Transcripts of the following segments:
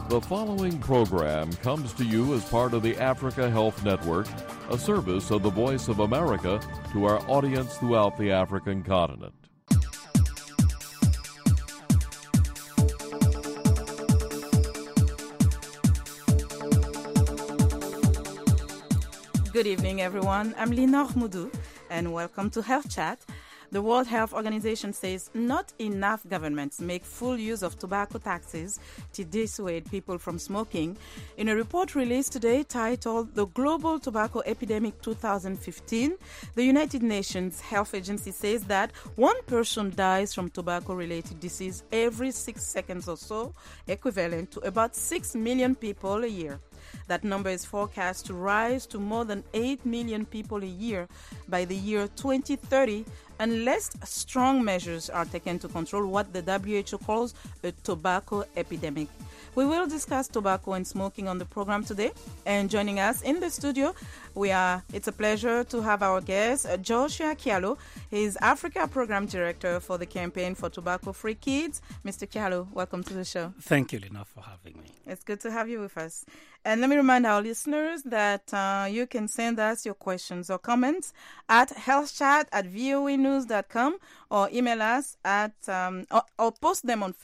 The following program comes to you as part of the Africa Health Network, a service of the Voice of America to our audience throughout the African continent. Good evening, everyone. I'm Lina Moudou, and welcome to Health Chat. The World Health Organization says not enough governments make full use of tobacco taxes to dissuade people from smoking. In a report released today titled The Global Tobacco Epidemic 2015, the United Nations Health Agency says that one person dies from tobacco-related disease every 6 seconds or so, equivalent to about 6 million people a year. That number is forecast to rise to more than 8 million people a year by the year 2030 unless strong measures are taken to control what the WHO calls a tobacco epidemic. We will discuss tobacco and smoking on the program today. And joining us in the studio, it's a pleasure to have our guest, Joshua Kialo. He's Africa Program Director for the Campaign for Tobacco-Free Kids. Mr. Kialo, welcome to the show. Thank you, Lina, for having me. It's good to have you with us. And let me remind our listeners that you can send us your questions or comments at healthchat@voanews.com or email us at or post them on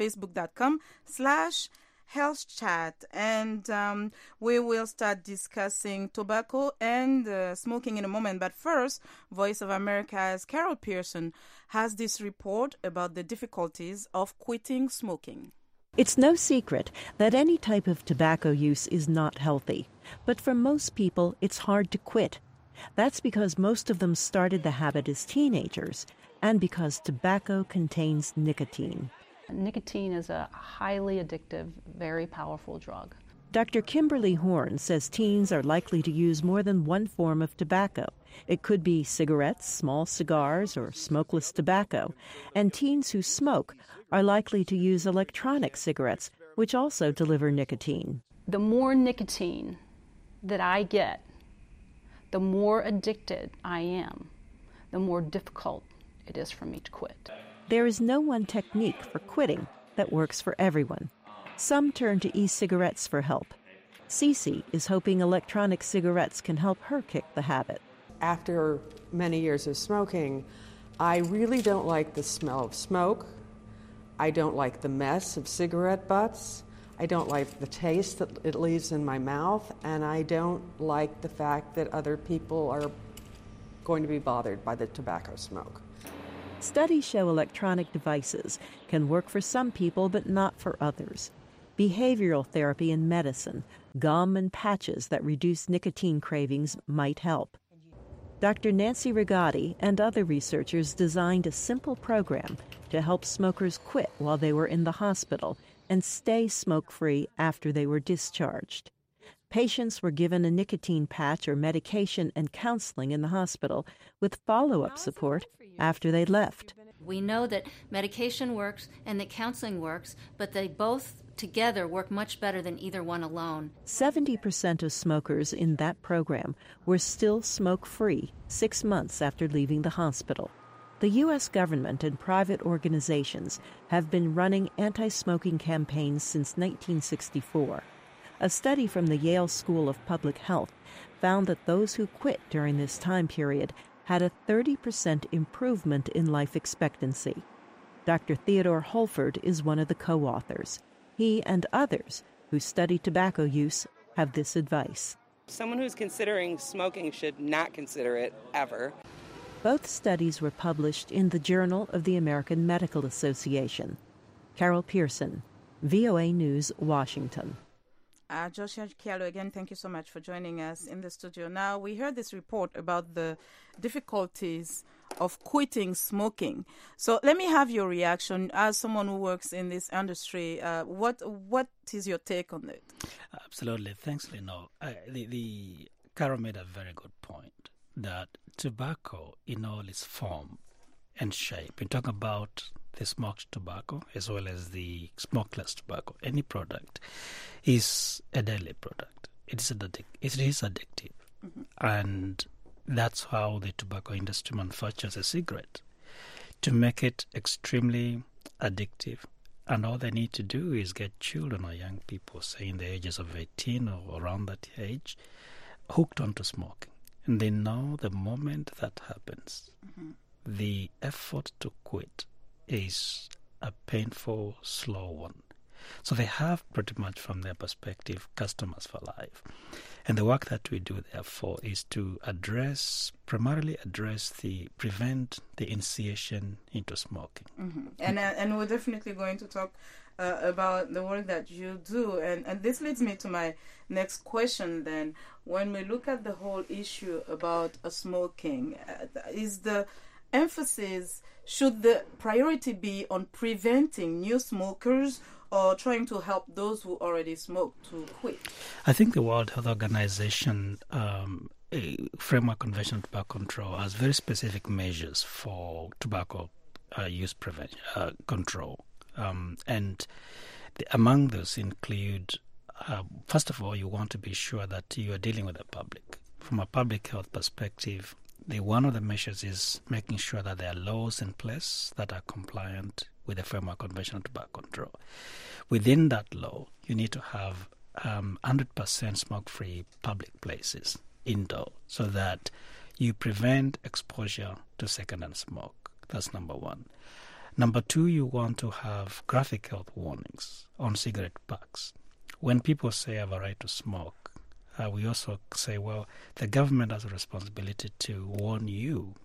facebook.com/healthchat. And we will start discussing tobacco and smoking in a moment. But first, Voice of America's Carol Pearson has this report about the difficulties of quitting smoking. It's no secret that any type of tobacco use is not healthy, but for most people, it's hard to quit. That's because most of them started the habit as teenagers, and because tobacco contains nicotine. Nicotine is a highly addictive, very powerful drug. Dr. Kimberly Horn says teens are likely to use more than one form of tobacco. It could be cigarettes, small cigars, or smokeless tobacco. And teens who smoke are likely to use electronic cigarettes, which also deliver nicotine. The more nicotine that I get, the more addicted I am, the more difficult it is for me to quit. There is no one technique for quitting that works for everyone. Some turn to e-cigarettes for help. Cece is hoping electronic cigarettes can help her kick the habit. After many years of smoking, I really don't like the smell of smoke. I don't like the mess of cigarette butts. I don't like the taste that it leaves in my mouth. And I don't like the fact that other people are going to be bothered by the tobacco smoke. Studies show electronic devices can work for some people but not for others. Behavioral therapy and medicine, gum and patches that reduce nicotine cravings might help. Dr. Nancy Rigotti and other researchers designed a simple program to help smokers quit while they were in the hospital and stay smoke-free after they were discharged. Patients were given a nicotine patch or medication and counseling in the hospital with follow-up support after they left. We know that medication works and that counseling works, but they both together work much better than either one alone. 70% of smokers in that program were still smoke-free 6 months after leaving the hospital. The U.S. government and private organizations have been running anti-smoking campaigns since 1964. A study from the Yale School of Public Health found that those who quit during this time period had a 30% improvement in life expectancy. Dr. Theodore Holford is one of the co-authors. He and others who study tobacco use have this advice. Someone who's considering smoking should not consider it ever. Both studies were published in the Journal of the American Medical Association. Carol Pearson, VOA News, Washington. Joshua Kialo, again, thank you so much for joining us in the studio. Now, we heard this report about the difficulties of quitting smoking. So let me have your reaction as someone who works in this industry. What is your take on it? Absolutely. Thanks, Lino. The Carol made a very good point that tobacco in all its form and shape, we talk about the smoked tobacco as well as the smokeless tobacco, any product is a deadly product. It is addictive. Mm-hmm. And that's how the tobacco industry manufactures a cigarette, to make it extremely addictive And all they need to do is get children or young people, say in the ages of 18 or around that age, hooked onto smoking. And they know the moment that happens, the effort to quit is a painful, slow one. So they have pretty much, from their perspective, customers for life. And the work that we do, therefore, is to primarily prevent the initiation into smoking. And we're definitely going to talk about the work that you do. And this leads me to my next question then. When we look at the whole issue about smoking, is the emphasis, should the priority be on preventing new smokers or trying to help those who already smoke to quit? I think the World Health Organization Framework Convention on Tobacco Control has very specific measures for tobacco use prevention control. And among those include, first of all, you want to be sure that you are dealing with the public. From a public health perspective, one of the measures is making sure that there are laws in place that are compliant with the Framework Convention on Tobacco Control. Within that law, you need to have 100% smoke-free public places indoor so that you prevent exposure to secondhand smoke. That's number one. Number two, you want to have graphic health warnings on cigarette packs. When people say I have a right to smoke, we also say, well, the government has a responsibility to warn you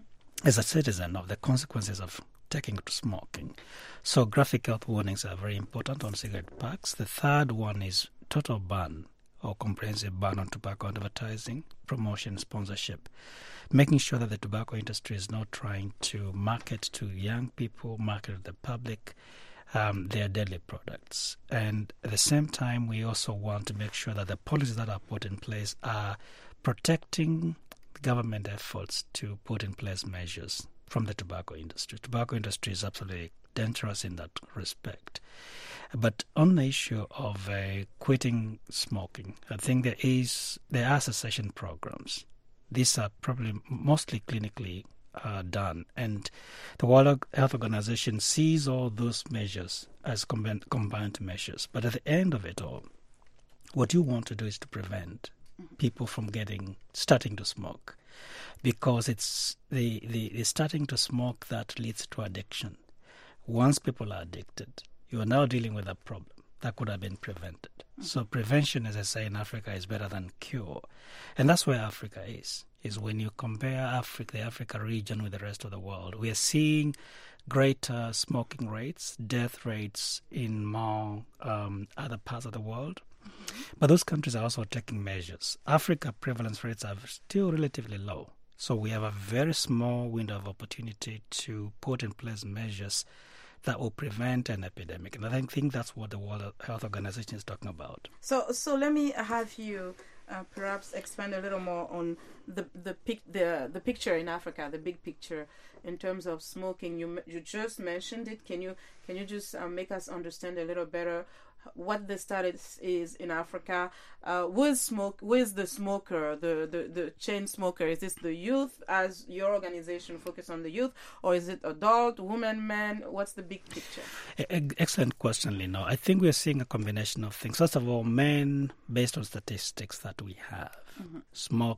as a citizen of the consequences of taking to smoking. So graphic health warnings are very important on cigarette packs. The third one is total ban or comprehensive ban on tobacco advertising, promotion, sponsorship, making sure that the tobacco industry is not trying to market to young people, market to the public, their deadly products. And at the same time, we also want to make sure that the policies that are put in place are protecting government efforts to put in place measures from the tobacco industry. Tobacco industry is absolutely dangerous in that respect. But on the issue of quitting smoking, I think there are cessation programs. These are probably mostly clinically done, and the World Health Organization sees all those measures as combined measures. But at the end of it all, what you want to do is to prevent people from starting to smoke, because it's the starting to smoke that leads to addiction. Once people are addicted, you are now dealing with a problem that could have been prevented. So prevention, as I say, in Africa is better than cure. And that's where Africa is when you compare the Africa region with the rest of the world. We are seeing greater smoking rates, death rates in more other parts of the world. But those countries are also taking measures. Africa prevalence rates are still relatively low. So we have a very small window of opportunity to put in place measures that will prevent an epidemic. And I think that's what the World Health Organization is talking about. So let me have you perhaps expand a little more on the picture in Africa, the big picture in terms of smoking. You just mentioned it. Can you just make us understand a little better what the status is in Africa? Where's the smoker, the chain smoker? Is this the youth, as your organization focus on the youth, or is it adult, women, men? What's the big picture? Excellent question, Lino. I think we're seeing a combination of things. First of all, men, based on statistics that we have, smoke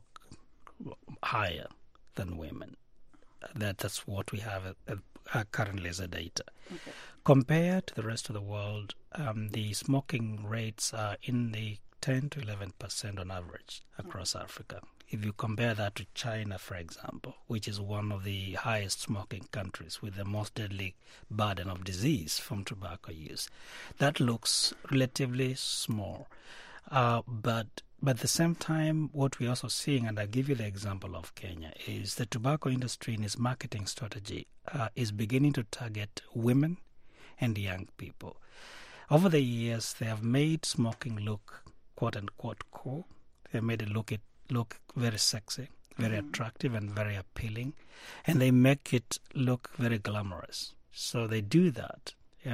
higher than women. That's what we have currently as a data. Okay. Compared to the rest of the world, the smoking rates are in the 10 to 11% on average across Africa. If you compare that to China, for example, which is one of the highest smoking countries with the most deadly burden of disease from tobacco use, that looks relatively small. But at the same time, what we're also seeing, and I'll give you the example of Kenya, is the tobacco industry in its marketing strategy is beginning to target women and young people. Over the years, they have made smoking look quote-unquote cool. They made it look very sexy, very attractive and very appealing, and they make it look very glamorous. So they do that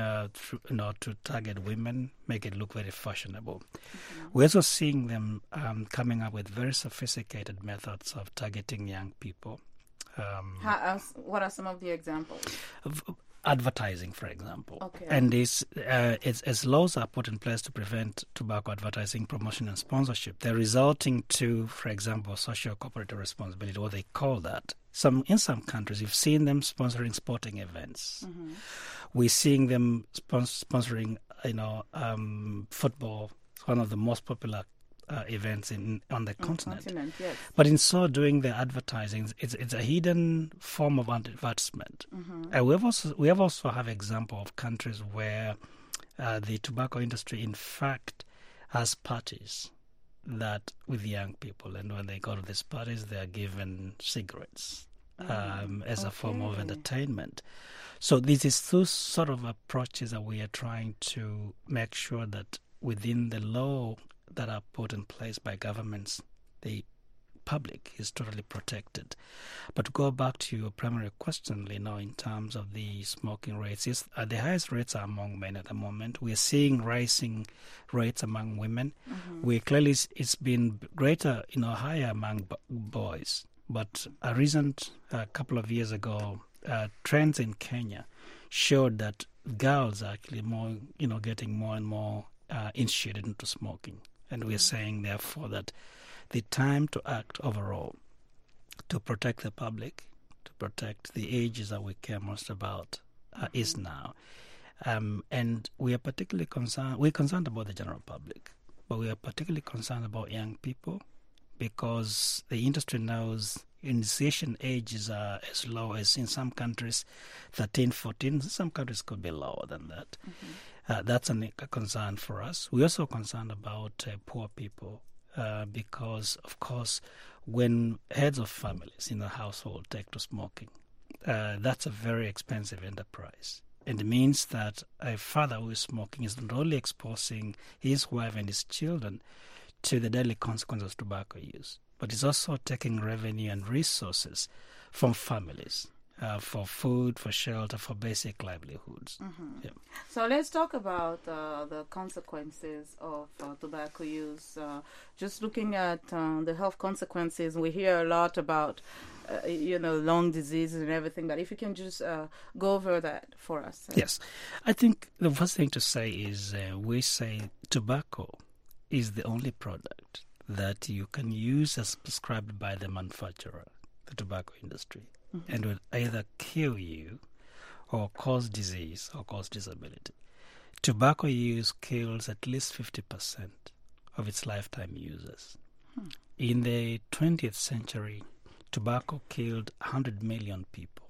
to target women, make it look very fashionable. We're also seeing them coming up with very sophisticated methods of targeting young people. What are some of the examples? advertising, for example. Okay. And as laws are put in place to prevent tobacco advertising, promotion, and sponsorship, they're resulting to, for example, social corporate responsibility, what they call that. In some countries, you've seen them sponsoring sporting events. Mm-hmm. We're seeing them sponsoring, football, one of the most popular events on the continent. Yes. But in so doing, the advertising, it's a hidden form of advertisement. Mm-hmm. We have also have example of countries where the tobacco industry, in fact, has parties that with young people, and when they go to these parties, they are given cigarettes as a form of entertainment. So this is those sort of approaches that we are trying to make sure that within the law that are put in place by governments, the public is totally protected. But to go back to your primary question, in terms of the smoking rates, yes, the highest rates are among men at the moment. We are seeing rising rates among women. Mm-hmm. We clearly it's been greater, higher among boys. But a recent couple of years ago, trends in Kenya showed that girls are actually more, getting more and more initiated into smoking. And we're saying, therefore, that the time to act overall to protect the public, to protect the ages that we care most about, is now. And we are particularly concerned, we're concerned about the general public, but we are particularly concerned about young people because the industry knows initiation ages are as low as in some countries, 13, 14. Some countries could be lower than that. Mm-hmm. That's a concern for us. We're also concerned about poor people because, of course, when heads of families in a household take to smoking, that's a very expensive enterprise. And it means that a father who is smoking is not only exposing his wife and his children to the deadly consequences of tobacco use, but is also taking revenue and resources from families. For food, for shelter, for basic livelihoods. Mm-hmm. Yeah. So let's talk about the consequences of tobacco use. Just looking at the health consequences, we hear a lot about, lung diseases and everything, but if you can just go over that for us. Yes. I think the first thing to say is we say tobacco is the only product that you can use as prescribed by the manufacturer, the tobacco industry. Mm-hmm. And will either kill you or cause disease or cause disability. Tobacco use kills at least 50% of its lifetime users. In the 20th century, tobacco killed 100 million people.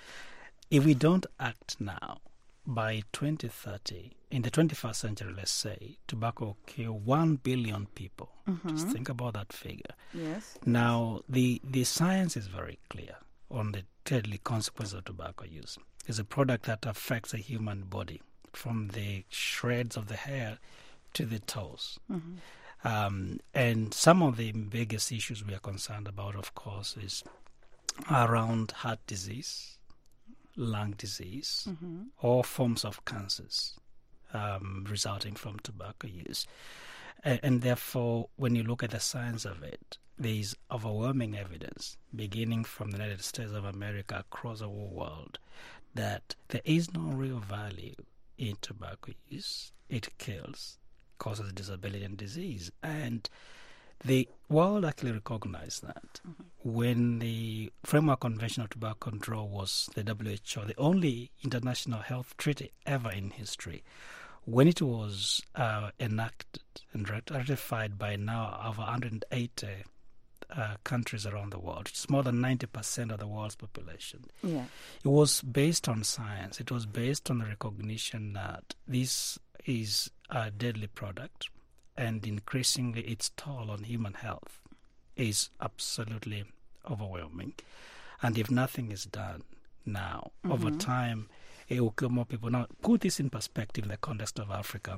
If we don't act now, by 2030, in the 21st century, let's say, tobacco will kill 1 billion people. Mm-hmm. Just think about that figure. Yes. Now, the science is very clear on the deadly consequences of tobacco use. It's a product that affects the human body from the shreds of the hair to the toes. Mm-hmm. And some of the biggest issues we are concerned about, of course, is around heart disease, lung disease, mm-hmm. or forms of cancers resulting from tobacco use. And therefore, when you look at the science of it, there is overwhelming evidence, beginning from the United States of America across the whole world, that there is no real value in tobacco use. It kills, causes disability and disease. And the world actually recognized that. Mm-hmm. When the Framework Convention on Tobacco Control was the WHO, the only international health treaty ever in history, when it was enacted and ratified by now over 180 countries around the world, which is more than 90% of the world's population. Yeah. It was based on science. It was based on the recognition that this is a deadly product, and increasingly its toll on human health is absolutely overwhelming. And if nothing is done now, mm-hmm. over time, it will kill more people. Now, put this in perspective in the context of Africa.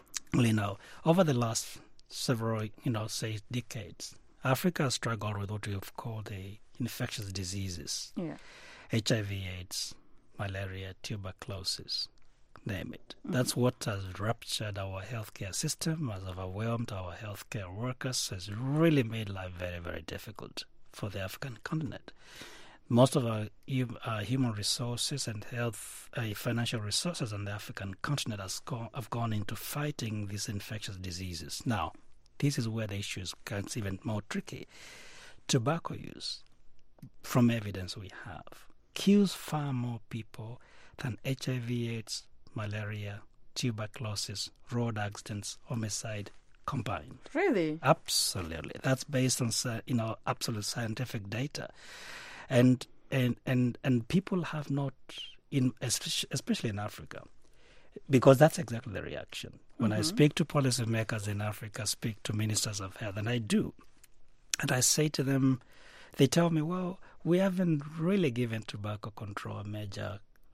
Over the last several, say, decades, Africa has struggled with what we have called the infectious diseases. Yeah. HIV/AIDS, malaria, tuberculosis, name it. Mm-hmm. That's what has ruptured our healthcare system, has overwhelmed our healthcare workers, has really made life very, very difficult for the African continent. Most of our human resources and health, financial resources on the African continent have gone into fighting these infectious diseases. Now, this is where the issues gets even more tricky. Tobacco use, from evidence we have, kills far more people than HIV/AIDS, malaria, tuberculosis, road accidents, homicide combined. Really? Absolutely. That's based on absolute scientific data. And people have not, especially in Africa, because that's exactly the reaction. When I speak to policymakers in Africa, speak to ministers of health, and I do, and I say to them, they tell me, well, we haven't really given tobacco control major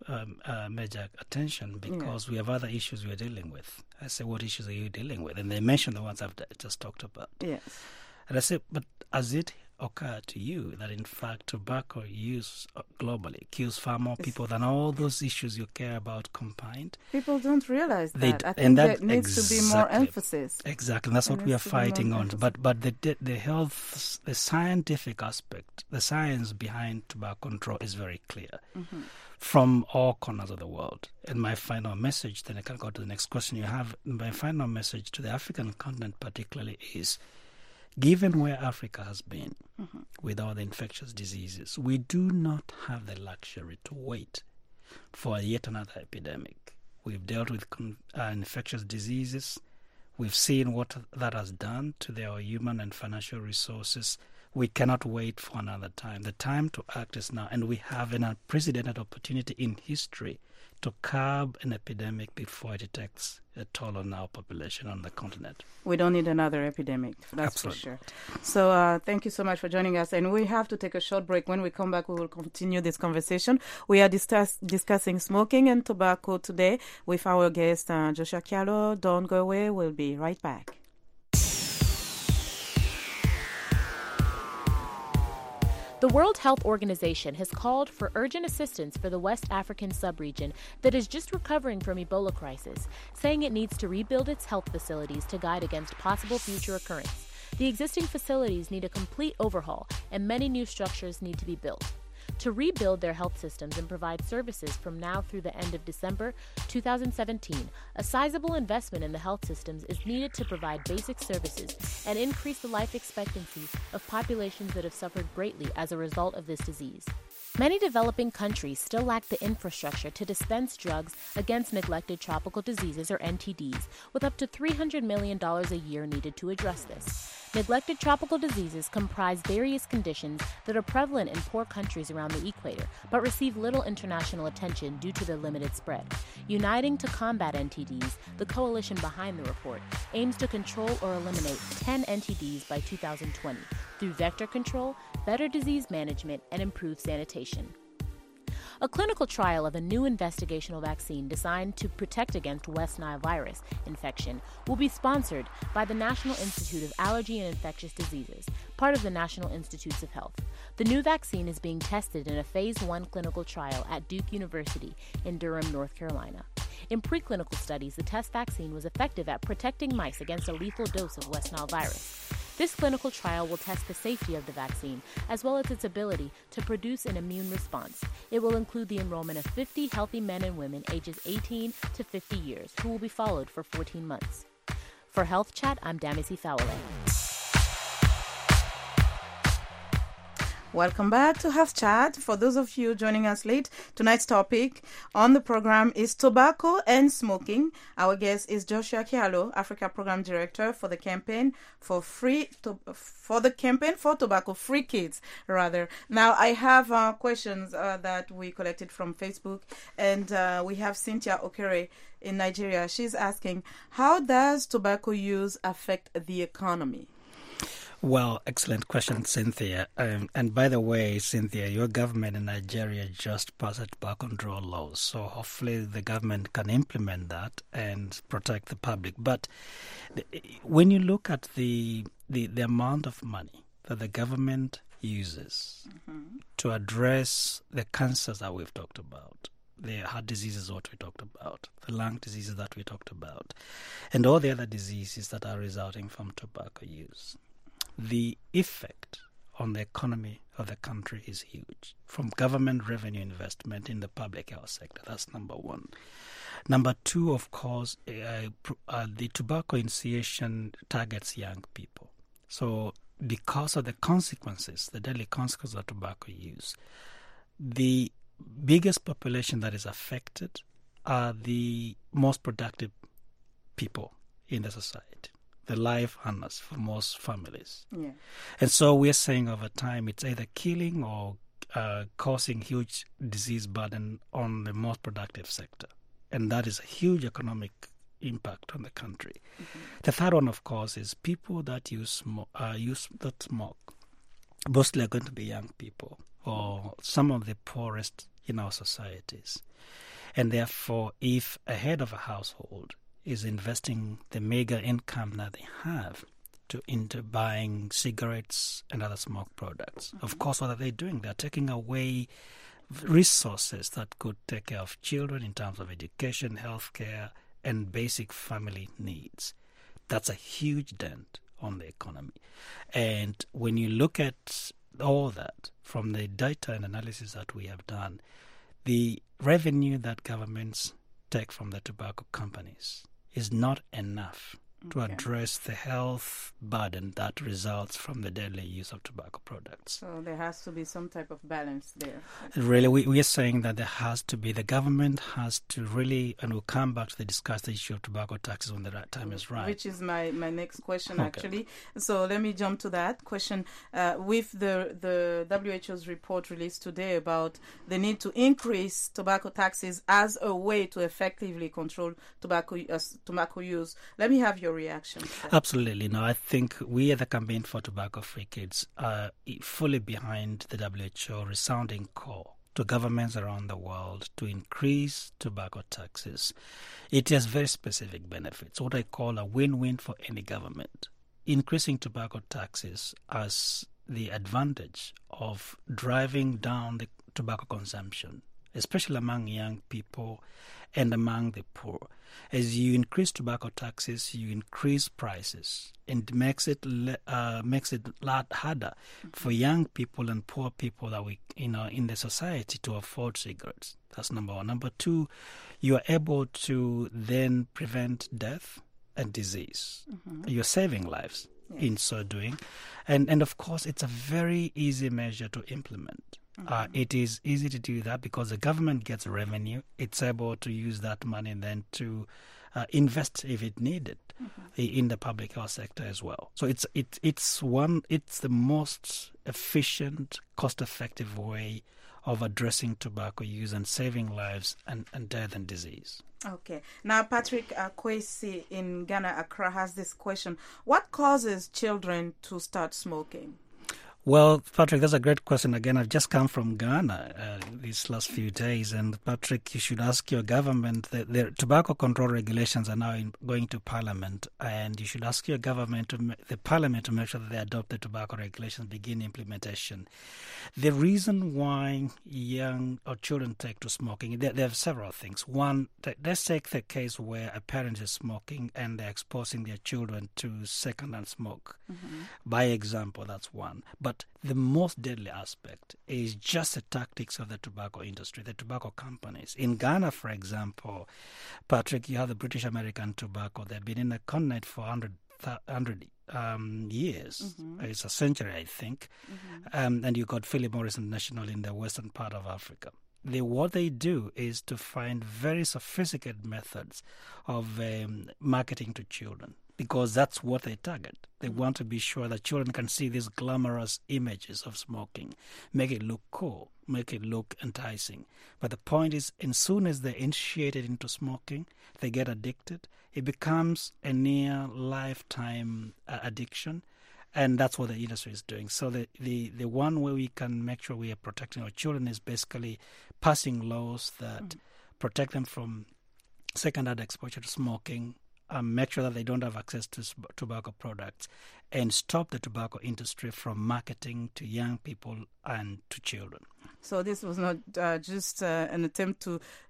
attention because we have other issues we're dealing with. I say, what issues are you dealing with? And they mention the ones I've just talked about. Yes. And I say, but has it occurred to you that in fact tobacco use globally kills far more people than all those issues you care about combined? People don't realize that. I think there needs to be more emphasis. Exactly, and that's what we are fighting on. But the health, the scientific aspect, the science behind tobacco control is very clear from all corners of the world. And my final message, then I can go to the next question you have. My final message to the African continent particularly is, given where Africa has been with all the infectious diseases, we do not have the luxury to wait for yet another epidemic. We've dealt with infectious diseases. We've seen what that has done to their human and financial resources. We cannot wait for another time. The time to act is now, and we have an unprecedented opportunity in history to curb an epidemic before it takes a toll on our population on the continent. We don't need another epidemic, that's Absolutely. for sure. So thank you so much for joining us. And we have to take a short break. When we come back, we will continue this conversation. We are discussing smoking and tobacco today with our guest, Joshua Kialo. Don't go away. We'll be right back. The World Health Organization has called for urgent assistance for the West African sub-region that is just recovering from Ebola crisis, saying it needs to rebuild its health facilities to guide against possible future occurrence. The existing facilities need a complete overhaul, and many new structures need to be built. To rebuild their health systems and provide services from now through the end of December 2017, a sizable investment in the health systems is needed to provide basic services and increase the life expectancy of populations that have suffered greatly as a result of this disease. Many developing countries still lack the infrastructure to dispense drugs against neglected tropical diseases, or NTDs, with up to $300 million a year needed to address this. Neglected tropical diseases comprise various conditions that are prevalent in poor countries around the equator, but receive little international attention due to their limited spread. Uniting to combat NTDs, the coalition behind the report aims to control or eliminate 10 NTDs by 2020 through vector control, better disease management, and improved sanitation. A clinical trial of a new investigational vaccine designed to protect against West Nile virus infection will be sponsored by the National Institute of Allergy and Infectious Diseases, part of the National Institutes of Health. The new vaccine is being tested in a Phase 1 clinical trial at Duke University in Durham, North Carolina. In preclinical studies, the test vaccine was effective at protecting mice against a lethal dose of West Nile virus. This clinical trial will test the safety of the vaccine, as well as its ability to produce an immune response. It will include the enrollment of 50 healthy men and women ages 18 to 50 years, who will be followed for 14 months. For Health Chat, I'm Damisi Fowler. Welcome back to Health Chat. For those of you joining us late, tonight's topic on the program is tobacco and smoking. Our guest is Joshua Kialo, Africa Program Director for the campaign for tobacco-free kids. Now, I have questions that we collected from Facebook, and we have Cynthia Okere in Nigeria. She's asking, how does tobacco use affect the economy? Well, excellent question, Cynthia. And by the way, Cynthia, your government in Nigeria just passed tobacco control laws, so hopefully the government can implement that and protect the public. But when you look at the amount of money that the government uses to address the cancers that we've talked about, the heart diseases what we talked about, the lung diseases that we talked about, and all the other diseases that are resulting from tobacco use, the effect on the economy of the country is huge, from government revenue investment in the public health sector. That's number one. Number two, of course, the tobacco initiation targets young people. So because of the consequences, the deadly consequences of tobacco use, the biggest population that is affected are the most productive people in the society, the life earners for most families. Yeah. And so we're saying over time it's either killing or causing huge disease burden on the most productive sector. And that is a huge economic impact on the country. Mm-hmm. The third one, of course, is people that smoke. Mostly are going to be young people or some of the poorest in our societies. And therefore, if a head of a household is investing the meager income that they have into buying cigarettes and other smoke products, of course, what are they doing? They're taking away resources that could take care of children in terms of education, healthcare, and basic family needs. That's a huge dent on the economy. And when you look at all that from the data and analysis that we have done, the revenue that governments take from the tobacco companies is not enough to address the health burden that results from the deadly use of tobacco products. So there has to be some type of balance there. Really, we are saying that there has to be, the government has to really, and we'll come back to discuss the issue of tobacco taxes when the right time is right. Which is my next question, actually. So let me jump to that question. With the WHO's report released today about the need to increase tobacco taxes as a way to effectively control tobacco use, let me have your reaction. Absolutely. No, I think we at the Campaign for Tobacco-Free Kids are fully behind the WHO resounding call to governments around the world to increase tobacco taxes. It has very specific benefits, what I call a win-win for any government. Increasing tobacco taxes has the advantage of driving down the tobacco consumption, especially among young people and among the poor. As you increase tobacco taxes, you increase prices, and makes it a lot harder for young people and poor people that in the society to afford cigarettes. That's number one. Number two, you are able to then prevent death and disease. Mm-hmm. You're saving lives in so doing, and of course, it's a very easy measure to implement. It is easy to do that because the government gets revenue. It's able to use that money then to invest if it needed in the public health sector as well. So it's the most efficient, cost-effective way of addressing tobacco use and saving lives and death and disease. Okay. Now, Patrick Kwesi in Ghana, Accra, has this question. What causes children to start smoking? Well, Patrick, that's a great question. Again, I've just come from Ghana these last few days, and Patrick, you should ask your government. The tobacco control regulations are now going to Parliament, and you should ask your government, the Parliament, to make sure that they adopt the tobacco regulations, begin implementation. The reason why young or children take to smoking, there are several things. One, let's take the case where a parent is smoking and they're exposing their children to second-hand smoke. Mm-hmm. By example, that's one. But the most deadly aspect is just the tactics of the tobacco industry, the tobacco companies. In Ghana, for example, Patrick, you have the British American tobacco. They've been in the continent for 100 years. Mm-hmm. It's a century, I think. Mm-hmm. And you got Philip Morris International in the western part of Africa. What they do is to find very sophisticated methods of marketing to children, because that's what they target. They want to be sure that children can see these glamorous images of smoking, make it look cool, make it look enticing. But the point is, as soon as they're initiated into smoking, they get addicted. It becomes a near lifetime addiction. And that's what the industry is doing. So the one way we can make sure we are protecting our children is basically passing laws that protect them from second-hand exposure to smoking, make sure that they don't have access to tobacco products, and stop the tobacco industry from marketing to young people and to children. So this was not just an attempt to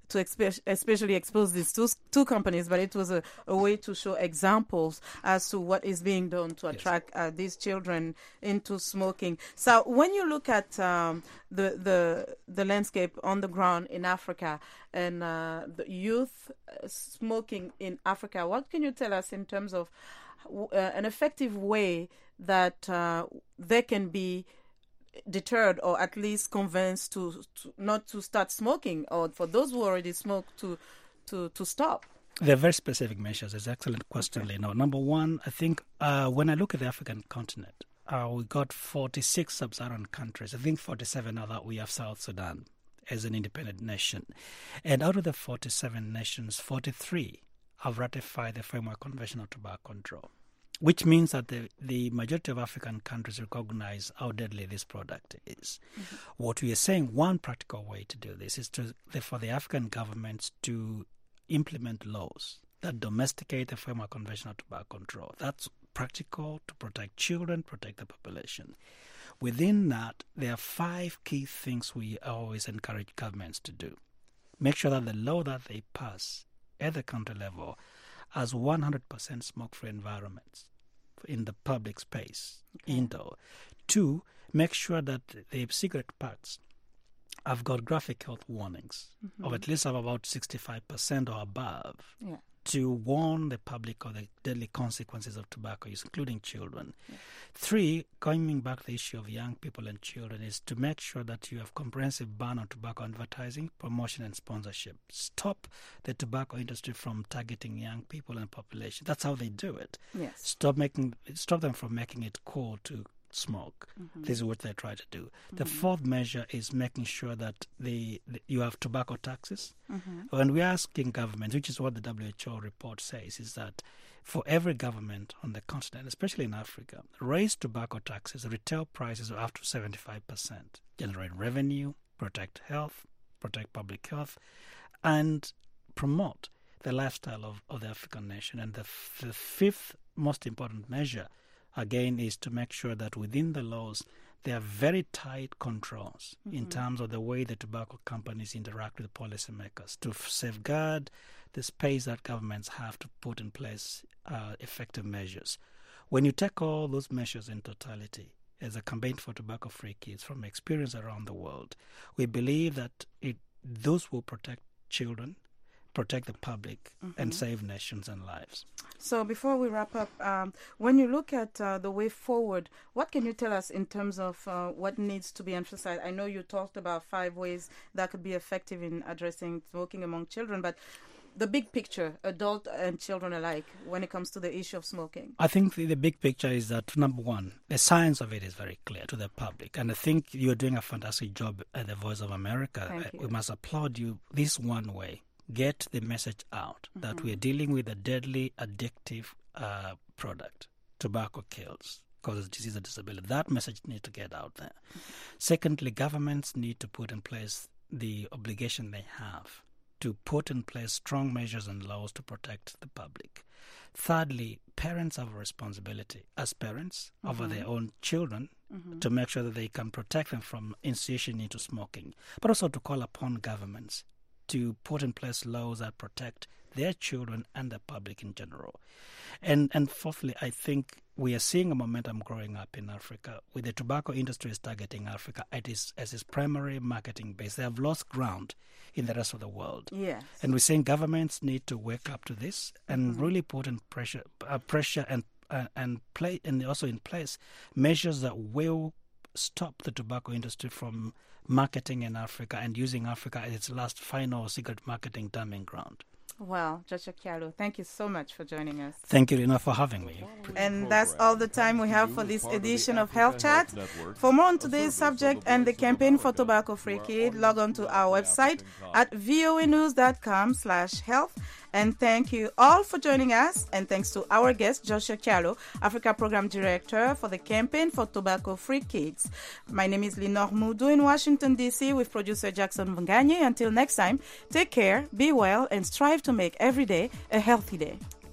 to especially expose these two companies, but it was a way to show examples as to what is being done to attract these children into smoking. So when you look at the landscape on the ground in Africa and the youth smoking in Africa, what can you tell us in terms of an effective way that they can be deterred or at least convinced to not to start smoking, or for those who already smoke to stop? They're very specific measures. It's an excellent question, Lino. Number one, I think when I look at the African continent, we got 46 sub-Saharan countries. I think 47 now that we have South Sudan as an independent nation. And out of the 47 nations, 43 have ratified the Framework Convention on Tobacco Control, which means that the majority of African countries recognize how deadly this product is. Mm-hmm. What we are saying, one practical way to do this is for the African governments to implement laws that domesticate the Framework Convention on Tobacco Control. That's practical to protect children, protect the population. Within that, there are 5 key things we always encourage governments to do. Make sure that the law that they pass at the country level has 100% smoke-free environments in the public space, indoor. 2, make sure that the cigarette packs have got graphic health warnings of at least of about 65% or above to warn the public of the deadly consequences of tobacco use, including children. 3, coming back to the issue of young people and children, is to make sure that you have comprehensive ban on tobacco advertising, promotion, and sponsorship. Stop the tobacco industry from targeting young people and population. That's how they do it. Yes. Stop them from making it cool to smoke. This is what they try to do. The 4th measure is making sure that you have tobacco taxes. When we're asking governments, which is what the WHO report says, is that for every government on the continent, especially in Africa, raise tobacco taxes, retail prices of up to 75%, generate revenue, protect health, protect public health, and promote the lifestyle of the African nation. And the 5th most important measure, again, is to make sure that within the laws there are very tight controls in terms of the way the tobacco companies interact with policymakers to safeguard the space that governments have to put in place effective measures. When you take all those measures in totality, as a campaign for tobacco-free kids from experience around the world, we believe that those will protect children, protect the public, and save nations and lives. So before we wrap up, when you look at the way forward, what can you tell us in terms of what needs to be emphasized? I know you talked about 5 ways that could be effective in addressing smoking among children, but the big picture, adult and children alike, when it comes to the issue of smoking? I think the big picture is that, number one, the science of it is very clear to the public. And I think you're doing a fantastic job at the Voice of America. Thank you. We must applaud you this one way. Get the message out that we're dealing with a deadly, addictive product. Tobacco kills, causes disease and disability. That message needs to get out there. Secondly, governments need to put in place the obligation they have to put in place strong measures and laws to protect the public. Thirdly, parents have a responsibility as parents over their own children to make sure that they can protect them from initiation into smoking, but also to call upon governments to put in place laws that protect their children and the public in general. And fourthly, I think we are seeing a momentum growing up in Africa with the tobacco industry is targeting Africa as its primary marketing base. They have lost ground in the rest of the world. Yes. And we're saying governments need to wake up to this and really put in pressure and also in place measures that will stop the tobacco industry from marketing in Africa and using Africa as its last final cigarette marketing dumping ground. Well, Joshua Kyalo, thank you so much for joining us. Thank you, Lina, for having me. And that's all the time we have for this edition of Health Chat. For more on today's subject and the campaign for tobacco-free kids, log on to our website at voanews.com/health. And thank you all for joining us. And thanks to our guest, Joshua Kyalo, Africa Program Director for the Campaign for Tobacco-Free Kids. My name is Lenore Moudou in Washington, D.C. with producer Jackson Vanganye. Until next time, take care, be well, and strive to make every day a healthy day.